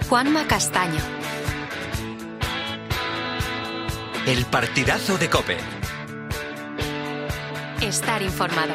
Juanma Castaño. El partidazo de COPE. Estar informado.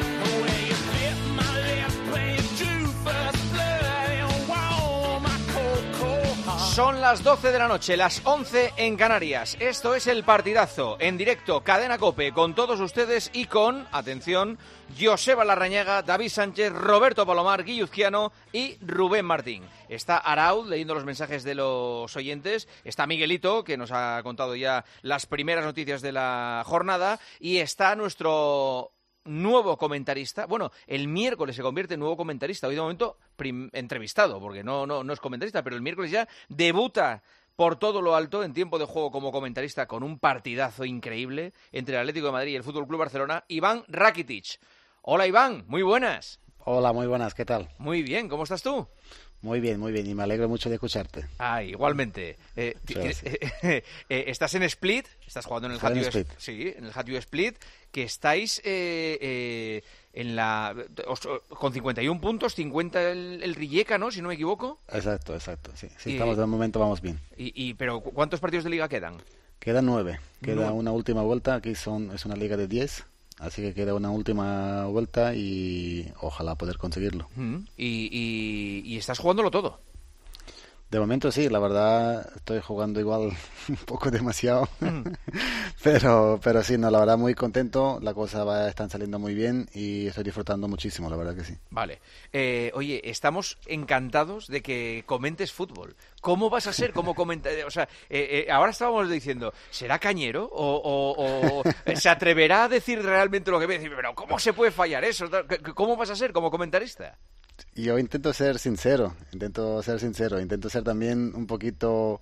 Son las 12 de la noche, las 11 en Canarias. Esto es El Partidazo, en directo, Cadena COPE, con todos ustedes y con, atención, Joseba Larrañaga, David Sánchez, Roberto Palomar, Guilluzquiano y Rubén Martín. Está Araud leyendo los mensajes de los oyentes, está Miguelito, que nos ha contado ya las primeras noticias de la jornada, y está nuestro nuevo comentarista. Bueno, el miércoles se convierte en nuevo comentarista. Hoy de momento entrevistado, porque no es comentarista, pero el miércoles ya debuta por todo lo alto en tiempo de juego como comentarista con un partidazo increíble entre el Atlético de Madrid y el Fútbol Club Barcelona, Iván Rakitic. Hola Iván, muy buenas. Hola, muy buenas, ¿qué tal? Muy bien, ¿cómo estás tú? Muy bien, y me alegro mucho de escucharte. Igualmente. Estás en Split, estás jugando en el Hattue Split. Sí, en el Hattue Split, que estáis con 51 puntos, 50 el Rijeka, ¿no? Si no me equivoco. Exacto, sí. Estamos de momento, vamos bien. Pero ¿cuántos partidos de liga quedan? Quedan 9. Queda una última vuelta, aquí es una liga de 10. Así que queda una última vuelta y ojalá poder conseguirlo. ¿Y estás jugándolo todo? De momento sí, la verdad estoy jugando igual un poco demasiado, pero sí, no, la verdad muy contento, la cosa están saliendo muy bien y estoy disfrutando muchísimo, la verdad que sí. Vale, oye, estamos encantados de que comentes fútbol. ¿Cómo vas a ser como comentarista? O sea, ahora estábamos diciendo, ¿será cañero o se atreverá a decir realmente lo que ve? Pero ¿cómo se puede fallar eso? ¿Cómo vas a ser como comentarista? Yo intento ser sincero, intento ser también un poquito,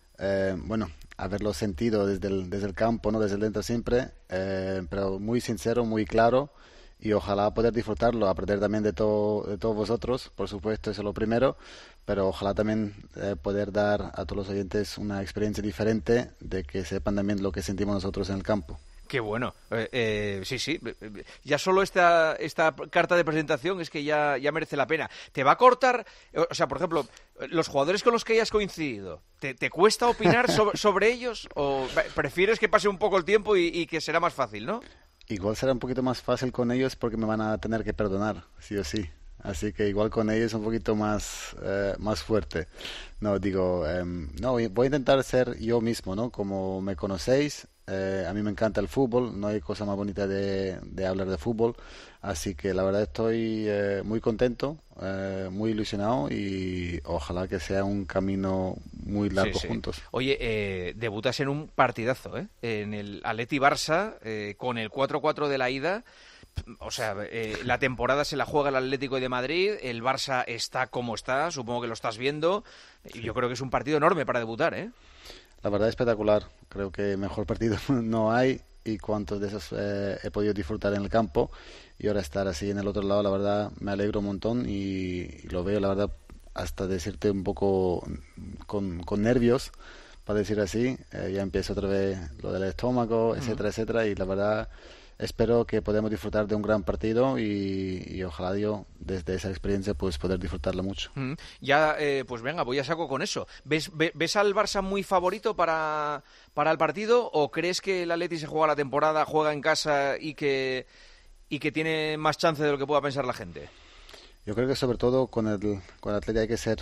haberlo sentido desde el campo, no desde el dentro siempre, pero muy sincero, muy claro y ojalá poder disfrutarlo, aprender también de todos vosotros, por supuesto, eso es lo primero, pero ojalá también poder dar a todos los oyentes una experiencia diferente de que sepan también lo que sentimos nosotros en el campo. Qué bueno. Sí. Ya solo esta carta de presentación es que ya merece la pena. ¿Te va a cortar? O sea, por ejemplo, los jugadores con los que hayas coincidido, ¿te cuesta opinar sobre ellos? ¿O prefieres que pase un poco el tiempo y que será más fácil, no? Igual será un poquito más fácil con ellos porque me van a tener que perdonar, sí o sí. Así que igual con ellos un poquito más fuerte. No, voy a intentar ser yo mismo, ¿no? Como me conocéis. A mí me encanta el fútbol, no hay cosa más bonita de hablar de fútbol, así que la verdad estoy muy contento, muy ilusionado y ojalá que sea un camino muy largo juntos. Oye, debutas en un partidazo, en el Atleti Barça, con el 4-4 de la ida. O sea, la temporada se la juega el Atlético de Madrid, el Barça está como está, supongo que lo estás viendo. Yo creo que es un partido enorme para debutar, ¿eh? La verdad espectacular, creo que mejor partido no hay y cuántos de esos he podido disfrutar en el campo y ahora estar así en el otro lado, la verdad me alegro un montón y lo veo, la verdad, hasta decirte un poco con nervios, para decir así, ya empieza otra vez lo del estómago, etcétera, y la verdad espero que podamos disfrutar de un gran partido y ojalá yo desde esa experiencia pues poder disfrutarla mucho. Ya, pues venga, voy a saco con eso. ¿Ves al Barça muy favorito para el partido o crees que el Atleti se juega la temporada, juega en casa y que tiene más chance de lo que pueda pensar la gente? Yo creo que sobre todo con el Atleti hay que ser,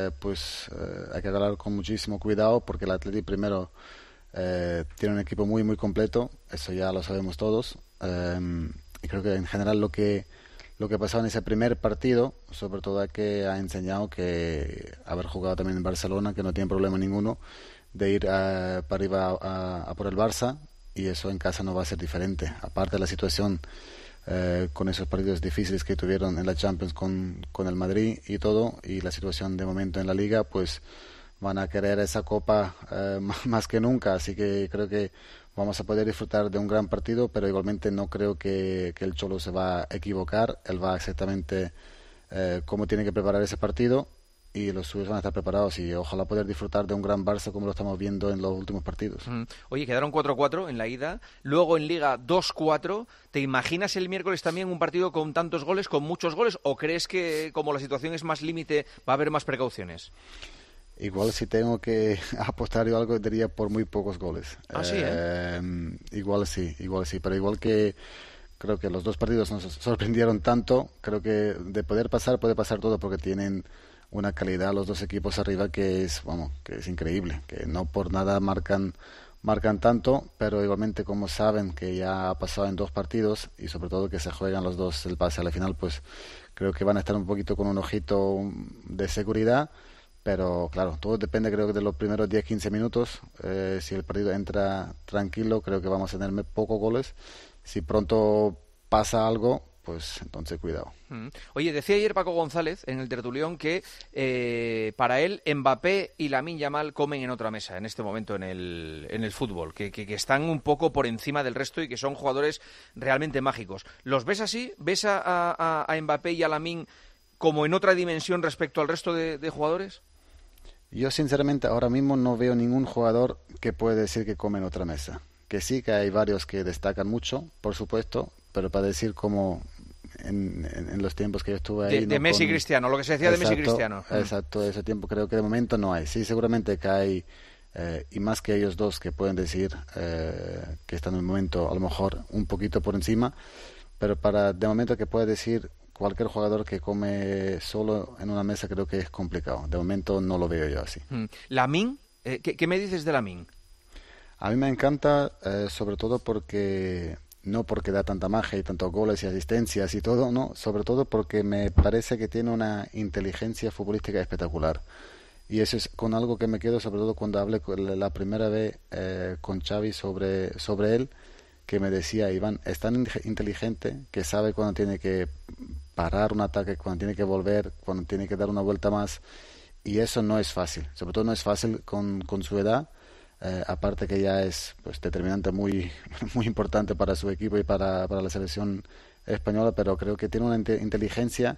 hay que hablar con muchísimo cuidado porque el Atleti primero tiene un equipo muy muy completo, eso ya lo sabemos todos, y creo que en general lo que pasó en ese primer partido, sobre todo que ha enseñado que haber jugado también en Barcelona, que no tiene problema ninguno de ir para arriba a por el Barça, y eso en casa no va a ser diferente, aparte de la situación con esos partidos difíciles que tuvieron en la Champions con el Madrid y todo, y la situación de momento en la Liga, pues van a querer esa copa más que nunca, así que creo que vamos a poder disfrutar de un gran partido, pero igualmente no creo que el Cholo se va a equivocar, él va exactamente cómo tiene que preparar ese partido y los suyos van a estar preparados y ojalá poder disfrutar de un gran Barça como lo estamos viendo en los últimos partidos. Oye, quedaron 4-4 en la ida, luego en Liga 2-4, ¿te imaginas el miércoles también un partido con tantos goles, con muchos goles, o crees que como la situación es más límite va a haber más precauciones? Igual si tengo que apostar yo algo, diría por muy pocos goles. Sí, ¿eh? Igual sí, pero igual que creo que los dos partidos nos sorprendieron tanto, creo que de poder pasar, puede pasar todo porque tienen una calidad los dos equipos arriba que es, vamos, que es increíble, que no por nada marcan tanto, pero igualmente como saben que ya ha pasado en dos partidos y sobre todo que se juegan los dos el pase a la final, pues creo que van a estar un poquito con un ojito de seguridad. Pero claro, todo depende creo que de los primeros 10-15 minutos. Si el partido entra tranquilo, creo que vamos a tener pocos goles. Si pronto pasa algo, pues entonces cuidado. Oye, decía ayer Paco González en el tertulión que para él Mbappé y Lamine Yamal comen en otra mesa en este momento en el fútbol, que están un poco por encima del resto y que son jugadores realmente mágicos. ¿Los ves así? ¿Ves a Mbappé y a Lamine como en otra dimensión respecto al resto de jugadores? Yo sinceramente ahora mismo no veo ningún jugador que puede decir que come en otra mesa. Que sí, que hay varios que destacan mucho, por supuesto, pero para decir como en los tiempos que yo estuve ahí... De Messi y Cristiano, lo que se decía de Messi y Cristiano. Exacto, ese tiempo creo que de momento no hay. Sí, seguramente que hay, y más que ellos dos que pueden decir que están en el momento a lo mejor un poquito por encima, pero de momento que puede decir... Cualquier jugador que come solo en una mesa creo que es complicado. De momento no lo veo yo así. ¿Lamine? ¿Qué me dices de Lamine? A mí me encanta, sobre todo no porque da tanta magia y tantos goles y asistencias y todo, no, sobre todo porque me parece que tiene una inteligencia futbolística espectacular. Y eso es con algo que me quedo, sobre todo cuando hablé la primera vez con Xavi sobre él, que me decía, Iván, es tan inteligente que sabe cuando tiene que parar un ataque, cuando tiene que volver, cuando tiene que dar una vuelta más, y eso no es fácil, sobre todo no es fácil con su edad, aparte que ya es pues determinante muy importante para su equipo y para la selección española, pero creo que tiene una inteligencia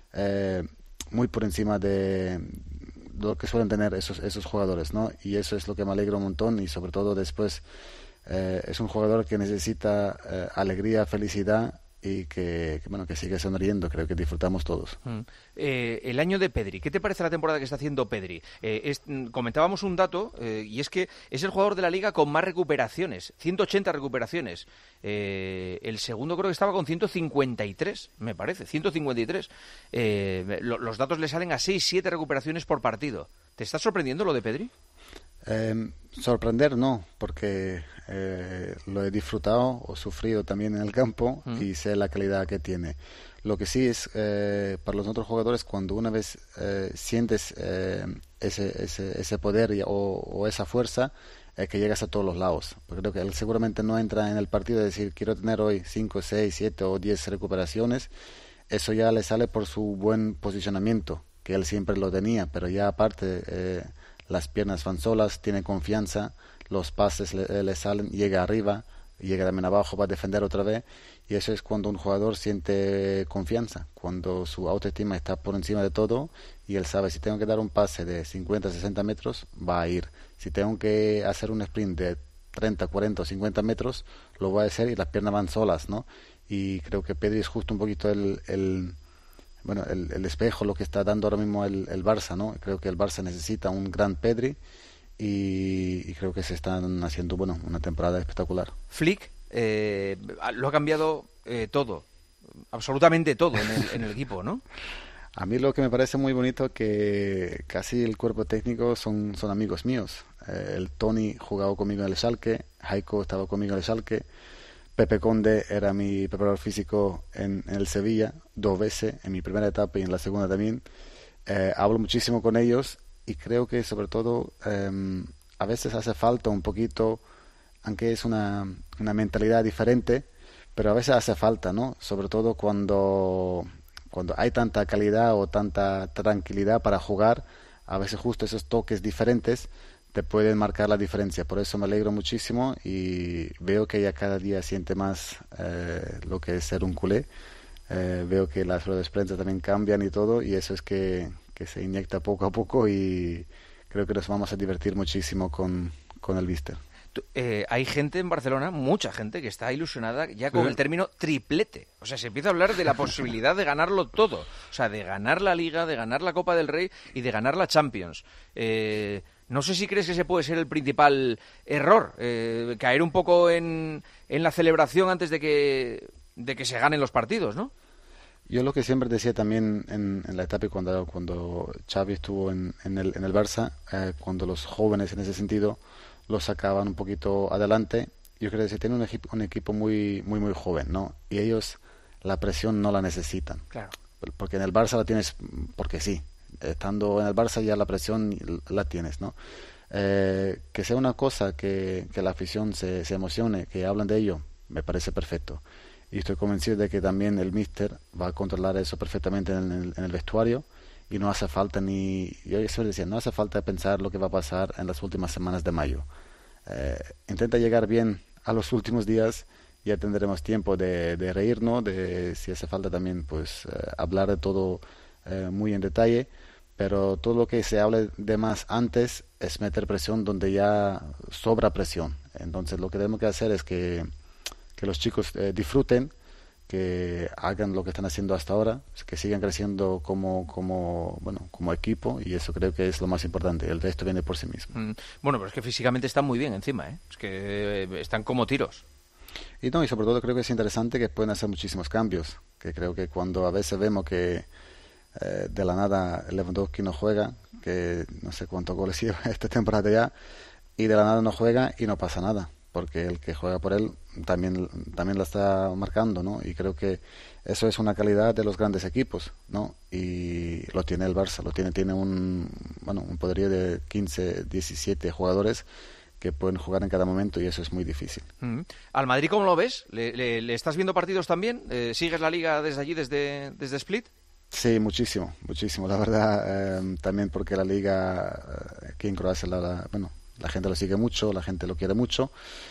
muy por encima de lo que suelen tener esos jugadores, ¿no? Y eso es lo que me alegra un montón, y sobre todo después es un jugador que necesita alegría, felicidad, y que sigue sonriendo. Creo que disfrutamos todos. El año de Pedri, ¿qué te parece la temporada que está haciendo Pedri? Comentábamos un dato, y es que es el jugador de la Liga con más recuperaciones, 180 recuperaciones. El segundo creo que estaba con 153, me parece, 153. Los datos le salen a 6-7 recuperaciones por partido. ¿Te está sorprendiendo lo de Pedri? Sorprender no, porque lo he disfrutado o sufrido también en el campo y sé la calidad que tiene. Lo que sí es, para los otros jugadores, cuando una vez sientes ese poder o esa fuerza, que llegas a todos los lados. Porque creo que él seguramente no entra en el partido de decir, quiero tener hoy 5, 6, 7 o 10 recuperaciones. Eso ya le sale por su buen posicionamiento, que él siempre lo tenía, pero ya aparte... las piernas van solas, tiene confianza, los pases le salen, llega arriba, llega también abajo para defender otra vez, y eso es cuando un jugador siente confianza, cuando su autoestima está por encima de todo y él sabe, si tengo que dar un pase de 50, 60 metros, va a ir. Si tengo que hacer un sprint de 30, 40 o 50 metros, lo voy a hacer y las piernas van solas, ¿no? Y creo que Pedri es justo un poquito el espejo, lo que está dando ahora mismo el Barça, ¿no? Creo que el Barça necesita un gran Pedri y creo que se están haciendo, una temporada espectacular. Flick lo ha cambiado todo, absolutamente todo en el equipo, ¿no? A mí lo que me parece muy bonito es que casi el cuerpo técnico son amigos míos. El Toni jugaba conmigo en el Schalke, Heiko estaba conmigo en el Schalke, Pepe Conde era mi preparador físico en el Sevilla 2 veces, en mi primera etapa y en la segunda también. Hablo muchísimo con ellos y creo que sobre todo a veces hace falta un poquito, aunque es una mentalidad diferente, pero a veces hace falta, ¿no? Sobre todo cuando hay tanta calidad o tanta tranquilidad para jugar, a veces justo esos toques diferentes te pueden marcar la diferencia. Por eso me alegro muchísimo y veo que ella cada día siente más lo que es ser un culé. Veo que las ruedas de prensa también cambian y todo, y eso es que se inyecta poco a poco, y creo que nos vamos a divertir muchísimo con el Víster. Hay gente en Barcelona, mucha gente, que está ilusionada ya con el término triplete. O sea, se empieza a hablar de la posibilidad de ganarlo todo. O sea, de ganar la Liga, de ganar la Copa del Rey y de ganar la Champions. No sé si crees que ese puede ser el principal error, caer un poco en la celebración antes de que se ganen los partidos, ¿no? Yo lo que siempre decía también en la etapa cuando Xavi estuvo en el Barça, cuando los jóvenes en ese sentido los sacaban un poquito adelante, yo creo que se tiene un equipo muy joven, ¿no? Y ellos la presión no la necesitan. Claro. Porque en el Barça la tienes porque sí. Estando en el Barça ya la presión la tienes, ¿no? Que sea una cosa que la afición se emocione, que hablen de ello, me parece perfecto. Y estoy convencido de que también el míster va a controlar eso perfectamente en el vestuario y no hace falta yo siempre decía, no hace falta pensar lo que va a pasar en las últimas semanas de mayo. Intenta llegar bien a los últimos días, ya tendremos tiempo de reírnos, de si hace falta también pues hablar de todo muy en detalle, pero todo lo que se hable de más antes es meter presión donde ya sobra presión. Entonces lo que tenemos que hacer es que los chicos disfruten, que hagan lo que están haciendo hasta ahora, que sigan creciendo como equipo, y eso creo que es lo más importante. El resto viene por sí mismo. Bueno, pero es que físicamente están muy bien encima, ¿eh? Es que están como tiros. Y sobre todo creo que es interesante que pueden hacer muchísimos cambios, que creo que cuando a veces vemos que de la nada Lewandowski no juega, que no sé cuántos goles lleva esta temporada ya, y de la nada no juega y no pasa nada, porque el que juega por él también la está marcando, ¿no? Y creo que eso es una calidad de los grandes equipos, ¿no? Y lo tiene el Barça, tiene un poderío de 15, 17 jugadores que pueden jugar en cada momento, y eso es muy difícil. ¿Al Madrid cómo lo ves? ¿Le estás viendo partidos también? ¿Sigues la Liga desde allí, desde Split? Sí, muchísimo, la verdad, también porque la Liga aquí en Croacia, la gente lo sigue mucho, la gente lo quiere mucho,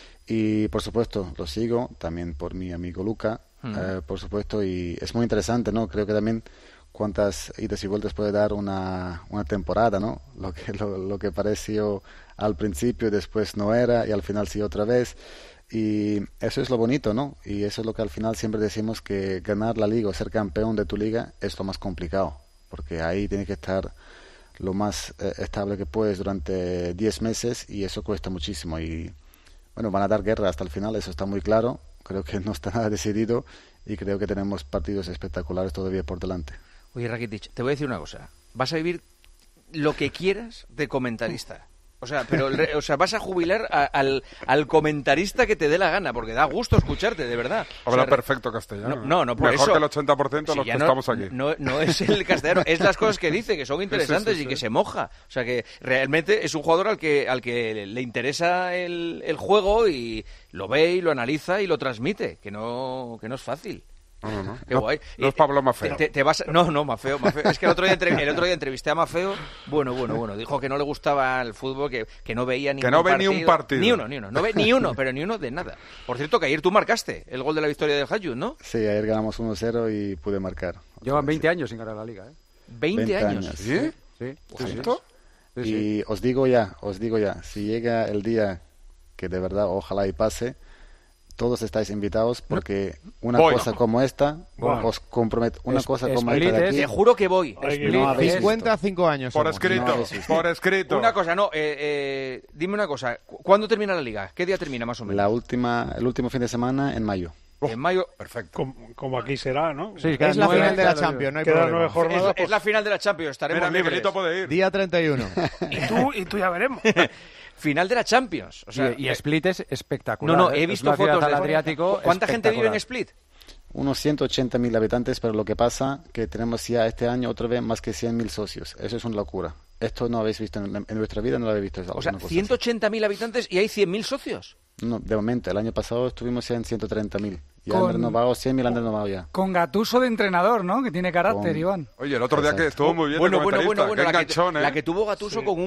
y por supuesto lo sigo también por mi amigo Luka, por supuesto, y es muy interesante, ¿no? Creo que también cuántas idas y vueltas puede dar una temporada, ¿no? Lo que pareció al principio, después no era, y al final sí otra vez, y eso es lo bonito, ¿no? Y eso es lo que al final siempre decimos, que ganar la Liga o ser campeón de tu Liga es lo más complicado, porque ahí tienes que estar lo más estable que puedes durante 10 meses, y eso cuesta muchísimo, y bueno, van a dar guerra hasta el final, eso está muy claro. Creo que no está nada decidido, y creo que tenemos partidos espectaculares todavía por delante. Oye, Rakitic, te voy a decir una cosa, vas a vivir lo que quieras de comentarista. O sea, vas a jubilar al comentarista que te dé la gana, porque da gusto escucharte, de verdad. Habla perfecto castellano. No, por eso. Mejor que el 80% de los que estamos aquí. No es el castellano, es las cosas que dice, que son interesantes, sí. Y que se moja. O sea, que realmente es un jugador al que le interesa el juego, y lo ve y lo analiza y lo transmite, que no es fácil. No. Qué guay. No es Pablo Maffeo. No, Maffeo. Es que el otro día entrevisté a Maffeo. Bueno. Dijo que no le gustaba el fútbol, que no veía ningún partido. Que no ve ni un partido. Ni uno. No ve ni uno, pero ni uno de nada. Por cierto, que ayer tú marcaste el gol de la victoria del Hajduk, ¿no? Sí, ayer ganamos 1-0 y pude marcar. Llevan 20 años sin ganar la Liga, ¿eh? 20 años. ¿Sí? Sí. ¿Justo? Y os digo ya, si llega el día que de verdad ojalá y pase, todos estáis invitados, porque una cosa como esta, os comprometo, una cosa como esta de aquí... Te juro que voy. No habéis 55 años. Por escrito. Una cosa, dime una cosa. ¿Cuándo termina la Liga? ¿Qué día termina, más o menos? El último fin de semana, en mayo. En mayo. Perfecto. Como aquí será, ¿no? Sí, es la final de la Champions, no hay Quedan problema. 9 jornadas. Es la final de la Champions, estaremos libres. Miguelito puede ir. Día 31. Y tú ya veremos. Final de la Champions. O sea, y Split es espectacular. No, he visto fotos del Adriático. ¿Cuánta gente vive en Split? Unos 180.000 habitantes, pero lo que pasa que tenemos ya este año otra vez más que 100.000 socios. Eso es una locura. Esto no habéis visto en vuestra vida, no lo habéis visto. O sea, 180.000 habitantes y hay 100.000 socios. No, de momento, el año pasado estuvimos ya en 130.000. Ya han renovado 100.000, han renovado ya. Con Gattuso de entrenador, ¿no? Que tiene carácter, Iván. Oye, el otro día que estuvo muy bien Bueno, qué enganchón, la que tuvo Gattuso con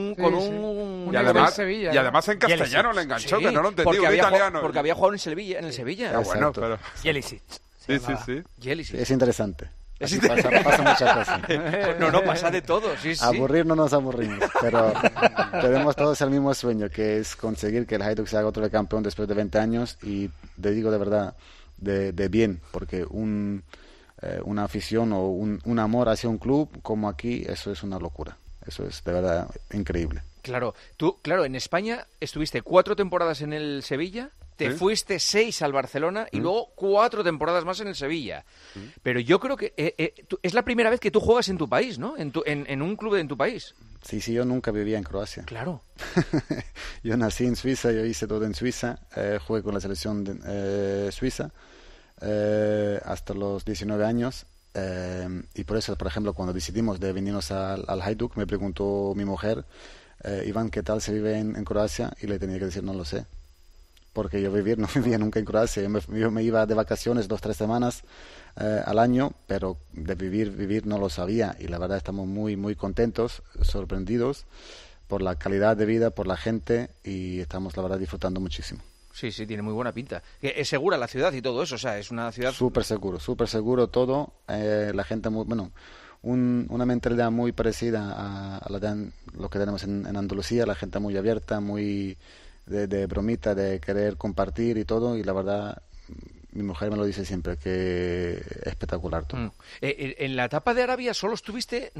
un y además en castellano le enganchó, que no lo entendí, un italiano. Porque había jugado en el Sevilla. Bueno, pero... Jelicic. Sí. Jelicic. Es interesante. Así pasa muchas cosas. No, pasa de todo, sí. Aburrir no nos aburrimos, pero tenemos todos el mismo sueño, que es conseguir que el Hajduk se haga otro campeón después de 20 años, y te digo de verdad, de bien, porque una afición o un amor hacia un club como aquí, eso es una locura. Eso es de verdad increíble. Claro, en España estuviste 4 temporadas en el Sevilla, te fuiste 6 al Barcelona y luego 4 temporadas más en el Sevilla. Pero yo creo que es la primera vez que tú juegas en tu país, ¿no? En un club en tu país. Sí, yo nunca vivía en Croacia. Claro. Yo nací en Suiza, yo hice todo en Suiza, jugué con la selección suiza hasta los 19 años. Y por eso, por ejemplo, cuando decidimos de venirnos al Hajduk, me preguntó mi mujer, Iván, ¿qué tal se vive en Croacia? Y le tenía que decir, no lo sé, porque yo no vivía nunca en Croacia. Yo me iba de vacaciones 2-3 semanas al año, pero de vivir no lo sabía, y la verdad estamos muy, muy contentos, sorprendidos por la calidad de vida, por la gente, y estamos, la verdad, disfrutando muchísimo. Sí, tiene muy buena pinta. Es segura la ciudad y todo eso, o sea, es una ciudad... Súper seguro todo. La gente, una mentalidad muy parecida a lo que tenemos en Andalucía, la gente muy abierta, muy de bromita, de querer compartir y todo, y la verdad, mi mujer me lo dice siempre, que es espectacular todo. En la etapa de Arabia solo estuviste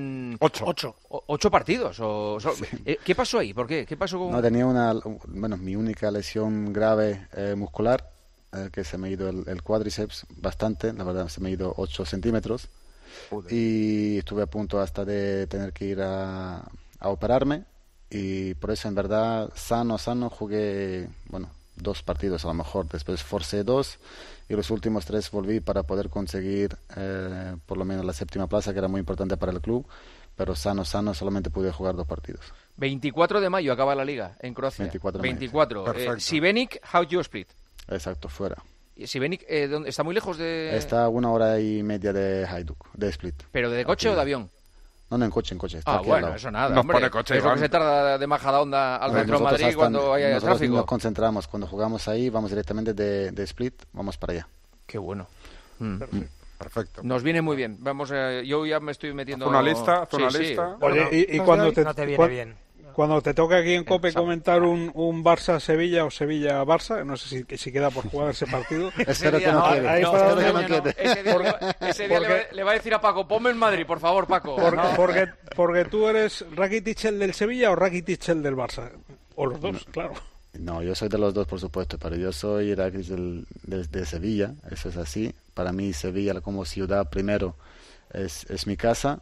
8 partidos. Sí. ¿Qué pasó ahí? ¿Por qué? ¿Qué pasó con...? No, tenía mi única lesión grave muscular, que se me ha ido el cuádriceps bastante, la verdad se me ha ido 8 centímetros. Joder. Y estuve a punto hasta de tener que ir a operarme, y por eso en verdad sano jugué, 2 partidos a lo mejor, después forcé 2 y los últimos 3 volví para poder conseguir por lo menos la 7ª plaza, que era muy importante para el club, pero sano solamente pude jugar 2 partidos. 24 de mayo acaba la liga en Croacia. 24. Šibenik, Hajduk Split. Exacto, fuera. Šibenik, ¿está muy lejos de...? Está a 1 hora y media de Hajduk, de Split. ¿Pero de coche o de avión? No, en coche. Está aquí bueno, eso nada, nos hombre. pone coche, es lo que se tarda de Majadahonda al centro de Madrid cuando haya tráfico. Nos concentramos, cuando jugamos ahí, vamos directamente de Split, vamos para allá. Qué bueno. Perfecto. Nos viene muy bien. Vamos, yo ya me estoy metiendo... Haz una lista. Oye, y cuando te viene bien. Cuando te toca aquí en COPE comentar un Barça-Sevilla o Sevilla-Barça, no sé si queda por jugar ese partido. Espero que no quede. Ese día le va a decir a Paco, ponme en Madrid, por favor, Paco. Porque tú eres Rakitic el del Sevilla o Rakitic el del Barça. O los dos, claro. No, yo soy de los dos, por supuesto, pero yo soy Rakitic de Sevilla, eso es así. Para mí Sevilla como ciudad primero es mi casa.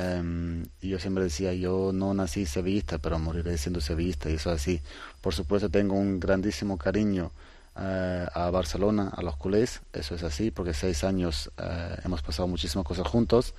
Y yo siempre decía, yo no nací sevillista, pero moriré siendo sevillista, y eso es así. Por supuesto tengo un grandísimo cariño a Barcelona, a los culés, eso es así, porque 6 años hemos pasado muchísimas cosas juntos,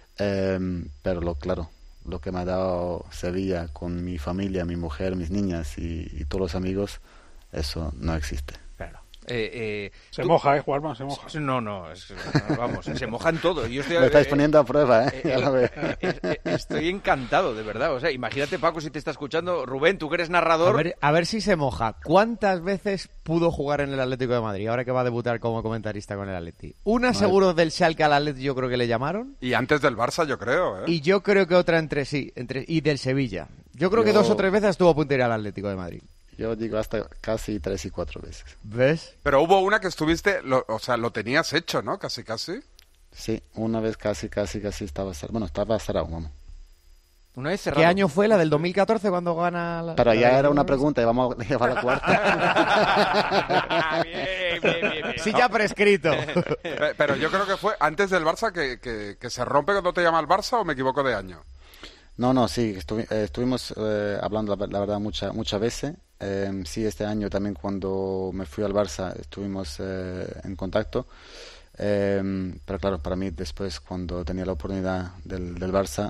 pero lo que me ha dado Sevilla con mi familia, mi mujer, mis niñas y todos los amigos, eso no existe. Claro. Se moja, Juanma, se moja. Vamos, se mojan todo. Yo estoy, me estáis poniendo a prueba, ya lo veo. Estoy encantado, de verdad. O sea, imagínate, Paco, si te está escuchando. Rubén, tú que eres narrador. A ver si se moja. ¿Cuántas veces pudo jugar en el Atlético de Madrid, ahora que va a debutar como comentarista con el Atleti? Una seguro del Schalke al Atleti, yo creo que le llamaron. Y antes del Barça, yo creo. Y yo creo que otra y del Sevilla. Yo creo que 2 o 3 veces estuvo a punto de ir al Atlético de Madrid. Yo digo hasta casi 3 y 4 veces. ¿Ves? Pero hubo una que estuviste, lo tenías hecho, ¿no? Casi. Sí, una vez casi estaba cerrado, vamos. Una vez cerrado. ¿Qué año fue la del 2014 cuando gana la... Pero ya era una pregunta y vamos a llevar la cuarta. Bien. Sí, ya prescrito. Pero yo creo que fue antes del Barça que se rompe cuando te llama el Barça, ¿o me equivoco de año? No, sí, estuvimos hablando la verdad muchas veces. Sí, este año también cuando me fui al Barça estuvimos en contacto. Pero claro, para mí después cuando tenía la oportunidad del Barça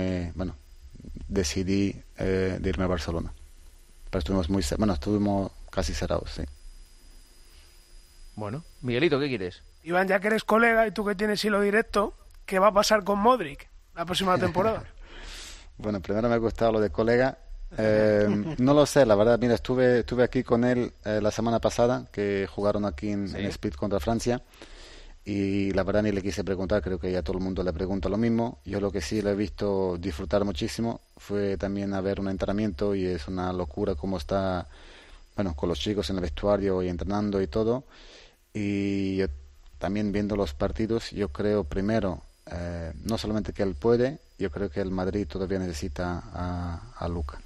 decidí de irme a Barcelona. Pero estuvimos casi cerrados, sí. Bueno, Miguelito, ¿qué quieres? Iván, ya que eres colega y tú que tienes hilo directo, ¿qué va a pasar con Modric la próxima temporada? Bueno, primero me ha gustado lo de colega. No lo sé, la verdad. Mira, estuve aquí con él la semana pasada, que jugaron aquí en Split contra Francia. y la verdad ni le quise preguntar, creo que ya todo el mundo le pregunta lo mismo. Yo lo que sí le he visto disfrutar muchísimo fue también a ver un entrenamiento y es una locura cómo está, bueno, con los chicos en el vestuario y entrenando y todo. Y yo, también viendo los partidos, yo creo primero, no solamente que él puede, yo creo que el Madrid todavía necesita a Luka.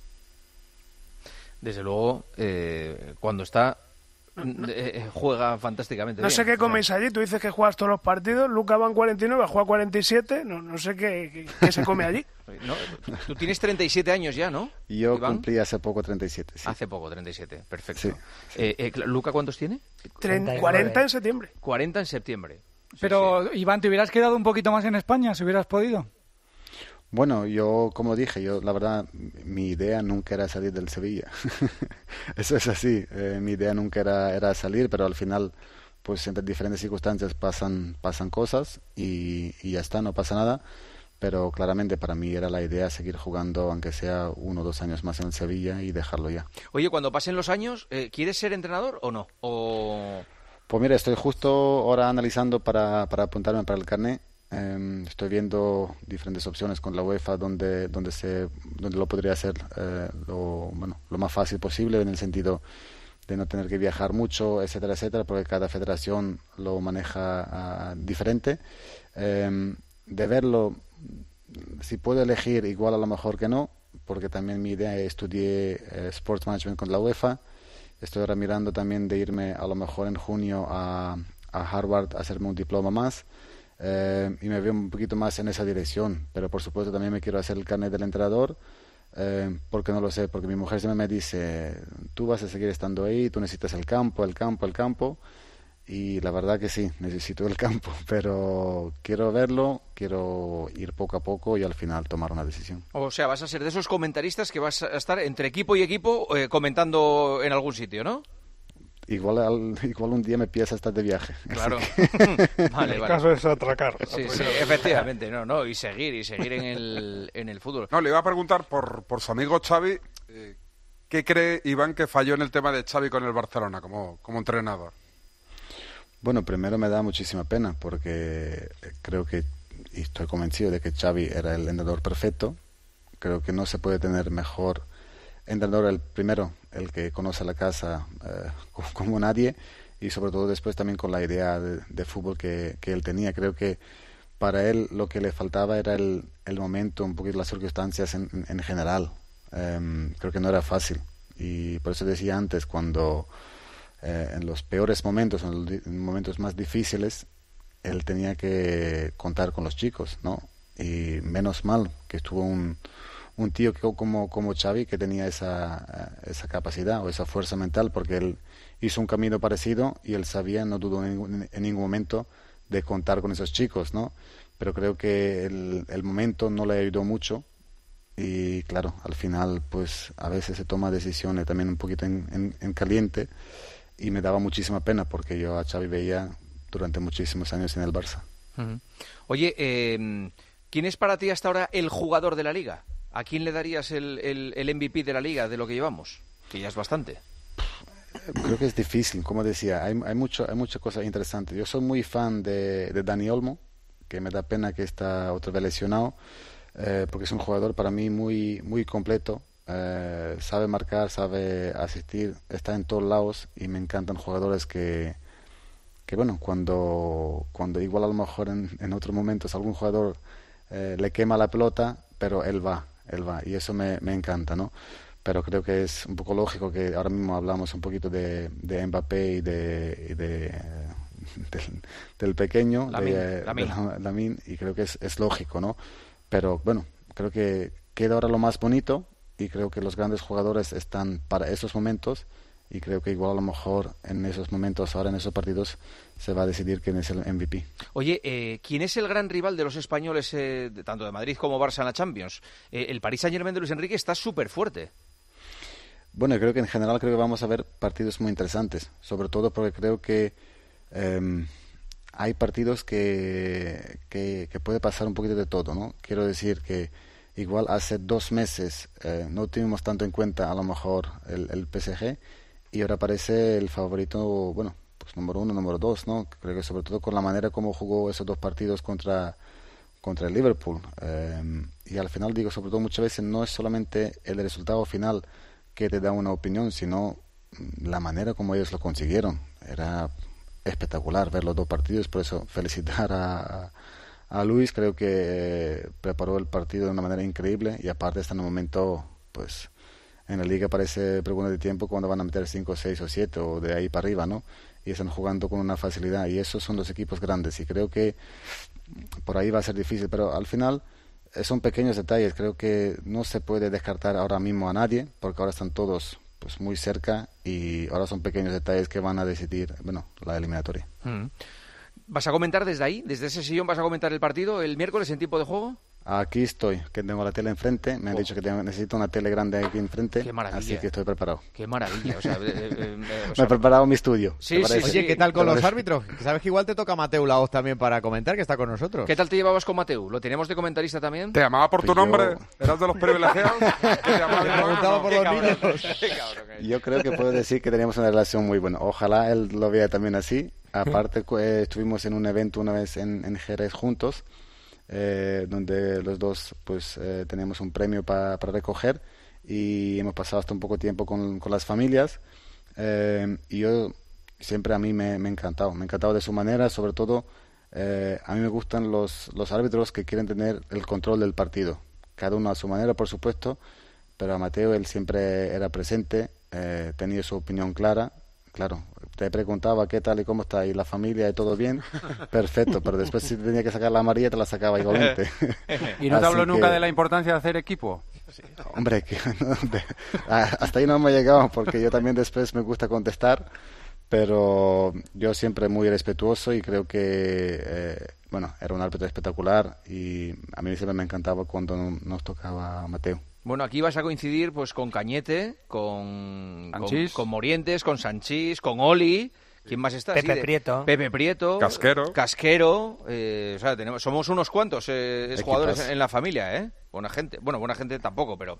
Desde luego, cuando está... juega fantásticamente no bien. sé qué coméis allí, tú dices que juegas todos los partidos, Luka va en 49, juega 47, no sé qué se come allí. No, tú tienes 37 años ya, ¿no? Yo Iván, cumplí hace poco 37. Sí. hace poco 37, perfecto. Sí, sí. ¿Luka cuántos tiene? 40 en septiembre. 40 en septiembre. Sí, Pero, sí. Iván, ¿te hubieras quedado un poquito más en España si hubieras podido? Bueno, yo, como dije, la verdad, mi idea nunca era salir del Sevilla. Eso es así. Mi idea nunca era salir, pero al final, pues entre diferentes circunstancias pasan cosas y ya está, no pasa nada. Pero claramente para mí era la idea seguir jugando, aunque sea 1 o 2 años más en el Sevilla y dejarlo ya. Oye, cuando pasen los años, ¿quieres ser entrenador o no? Pues mira, estoy justo ahora analizando para apuntarme para el carnet. Estoy viendo diferentes opciones con la UEFA donde lo podría hacer lo más fácil posible, en el sentido de no tener que viajar mucho, etcétera, etcétera, porque cada federación lo maneja diferente. De verlo, si puedo elegir, igual a lo mejor que no, porque también mi idea estudié Sports Management con la UEFA. Estoy ahora mirando también de irme a lo mejor en junio a Harvard a hacerme un diploma más. Y me veo un poquito más en esa dirección, pero por supuesto también me quiero hacer el carnet del entrenador, porque no lo sé, porque mi mujer siempre me dice, tú vas a seguir estando ahí, tú necesitas el campo, y la verdad que sí, necesito el campo, pero quiero verlo, quiero ir poco a poco y al final tomar una decisión. O sea, vas a ser de esos comentaristas que vas a estar entre equipo y equipo comentando en algún sitio, ¿no? Igual un día me pillas a estar de viaje. Claro. El caso es atracar. Sí, efectivamente, y seguir en el fútbol. No, le iba a preguntar por su amigo Xavi, ¿qué cree Iván que falló en el tema de Xavi con el Barcelona como entrenador? Bueno, primero me da muchísima pena porque creo que, y estoy convencido de que Xavi era el entrenador perfecto. Creo que no se puede tener mejor entrenador, el que conoce la casa como nadie, y sobre todo después también con la idea de fútbol que él tenía. Creo que para él lo que le faltaba era el momento, un poquito las circunstancias en general. Creo que no era fácil, y por eso decía antes, cuando en los peores momentos, en los momentos más difíciles, él tenía que contar con los chicos, ¿no? Y menos mal que estuvo un tío como Xavi, que tenía esa capacidad o esa fuerza mental, porque él hizo un camino parecido y él sabía, no dudó en ningún momento de contar con esos chicos, ¿no? Pero creo que el momento no le ayudó mucho, y claro, al final pues a veces se toma decisiones también un poquito en caliente, y me daba muchísima pena porque yo a Xavi veía durante muchísimos años en el Barça. Uh-huh. Oye, ¿quién es para ti hasta ahora el jugador de la Liga? ¿A quién le darías el MVP de la Liga de lo que llevamos? Que ya es bastante. Creo que es difícil, como decía, hay muchas cosas interesantes. Yo soy muy fan de Dani Olmo, que me da pena que está otra vez lesionado, porque es un jugador para mí muy, muy completo. Sabe marcar, sabe asistir, está en todos lados, y me encantan jugadores que bueno, cuando igual a lo mejor en otros momentos algún jugador le quema la pelota, pero él va, y eso me encanta, ¿no? Pero creo que es un poco lógico que ahora mismo hablamos un poquito de Mbappé y del pequeño, Lamine, y creo que es lógico, ¿no? Pero bueno, creo que queda ahora lo más bonito, y creo que los grandes jugadores están para esos momentos, y creo que igual a lo mejor en esos momentos, ahora en esos partidos, se va a decidir quién es el MVP. Oye, ¿quién es el gran rival de los españoles, tanto de Madrid como Barça en la Champions? El Paris Saint-Germain de Luis Enrique está súper fuerte. Bueno, creo que en general vamos a ver partidos muy interesantes, sobre todo porque creo que hay partidos que puede pasar un poquito de todo, ¿no? Quiero decir que igual hace 2 meses no tuvimos tanto en cuenta a lo mejor el PSG, y ahora parece el favorito, bueno, pues, número 1, número 2, ¿no? Creo que sobre todo con la manera como jugó esos 2 partidos contra el Liverpool. Y al final digo, sobre todo muchas veces no es solamente el resultado final que te da una opinión, sino la manera como ellos lo consiguieron. Era espectacular ver los 2 partidos, por eso felicitar a Luis, creo que preparó el partido de una manera increíble y aparte está en un momento, pues en la liga parece pregunta de tiempo cuando van a meter 5, 6 o 7 o de ahí para arriba, ¿no? Y están jugando con una facilidad y esos son los equipos grandes y creo que por ahí va a ser difícil, pero al final son pequeños detalles, creo que no se puede descartar ahora mismo a nadie porque ahora están todos pues muy cerca y ahora son pequeños detalles que van a decidir, bueno, la eliminatoria. ¿Vas a comentar desde ahí? ¿Desde ese sillón vas a comentar el partido el miércoles en tiempo de juego? Aquí estoy, que tengo la tele enfrente. Me han dicho que necesito una tele grande aquí enfrente. Qué maravilla. Así que estoy preparado. Qué maravilla. O sea, me he preparado mi estudio. Sí, sí, Oye, ¿qué tal con los árbitros? Sabes que igual te toca Mateu Laoz también para comentar, que está con nosotros. ¿Qué tal te llevabas con Mateu? ¿Lo tenemos de comentarista también? ¿Te llamaba por tu nombre? ¿Eras de los privilegiados? Te preguntaba por los niños. Yo creo que puedo decir que teníamos una relación muy buena. Ojalá él lo vea también así. Aparte, estuvimos en un evento una vez en Jerez juntos. Donde los dos pues teníamos un premio para recoger y hemos pasado hasta un poco tiempo con las familias y yo siempre a mí me ha encantado de su manera, sobre todo a mí me gustan los árbitros que quieren tener el control del partido, cada uno a su manera por supuesto, pero a Mateu él siempre era presente, tenía su opinión clara. Claro, te preguntaba qué tal y cómo está y la familia y todo bien, perfecto, pero después si tenía que sacar la amarilla te la sacaba igualmente. ¿Y no te habló nunca de la importancia de hacer equipo? Hombre, hasta ahí no me he llegado porque yo también después me gusta contestar, pero yo siempre muy respetuoso y creo que, bueno, era un árbitro espectacular y a mí siempre me encantaba cuando nos tocaba Mateu. Bueno, aquí vas a coincidir pues con Cañete, con Morientes, con Sanchís, con Oli. ¿Quién más está? Pepe Prieto. Pepe Prieto. Casquero. O sea, somos unos cuantos jugadores en la familia, ¿eh? Buena gente. Bueno, buena gente tampoco, pero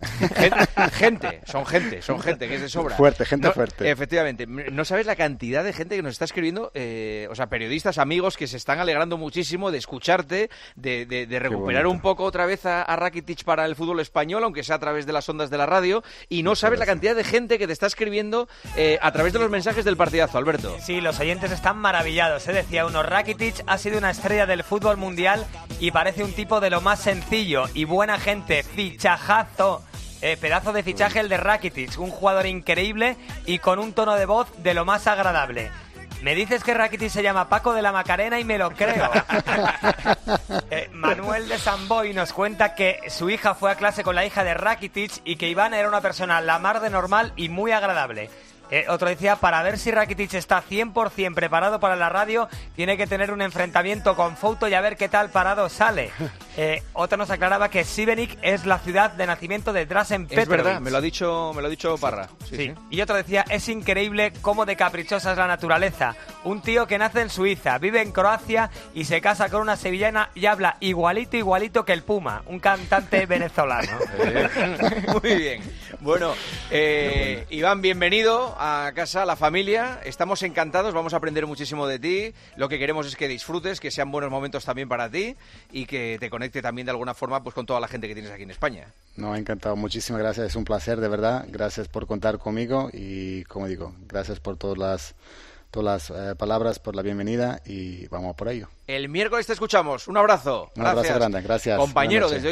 son gente que es de sobra. Fuerte, fuerte. Efectivamente. No sabes la cantidad de gente que nos está escribiendo, o sea, periodistas, amigos que se están alegrando muchísimo de escucharte, de recuperar un poco otra vez a Rakitic para el fútbol español, aunque sea a través de las ondas de la radio, y no sabes la cantidad de gente que te está escribiendo a través de los mensajes del partidazo, Alberto. Sí, los oyentes están maravillados, decía uno, Rakitic ha sido una estrella del fútbol mundial y parece un tipo de lo más sencillo y buena gente, fichajazo, pedazo de fichaje el de Rakitic, un jugador increíble y con un tono de voz de lo más agradable. Me dices que Rakitic se llama Paco de la Macarena y me lo creo. Manuel de Samboy nos cuenta que su hija fue a clase con la hija de Rakitic y que Iván era una persona la mar de normal y muy agradable. Otro decía, para ver si Rakitic está 100% preparado para la radio, tiene que tener un enfrentamiento con Fouto y a ver qué tal parado sale. Otro nos aclaraba que Šibenik es la ciudad de nacimiento de Dražen Petrović. Es verdad, me lo ha dicho Parra. Sí. Y otro decía, es increíble cómo de caprichosa es la naturaleza. Un tío que nace en Suiza, vive en Croacia y se casa con una sevillana y habla igualito que el Puma, un cantante venezolano. Muy bien. Bueno, Iván, bienvenido a casa, a la familia. Estamos encantados, vamos a aprender muchísimo de ti. Lo que queremos es que disfrutes, que sean buenos momentos también para ti y que te conecte también de alguna forma pues con toda la gente que tienes aquí en España. No, encantado, muchísimas gracias, es un placer de verdad. Gracias por contar conmigo y, como digo, gracias por todas las palabras, por la bienvenida y vamos por ello. El miércoles te escuchamos. Un abrazo. Un abrazo grande, gracias. Compañero, desde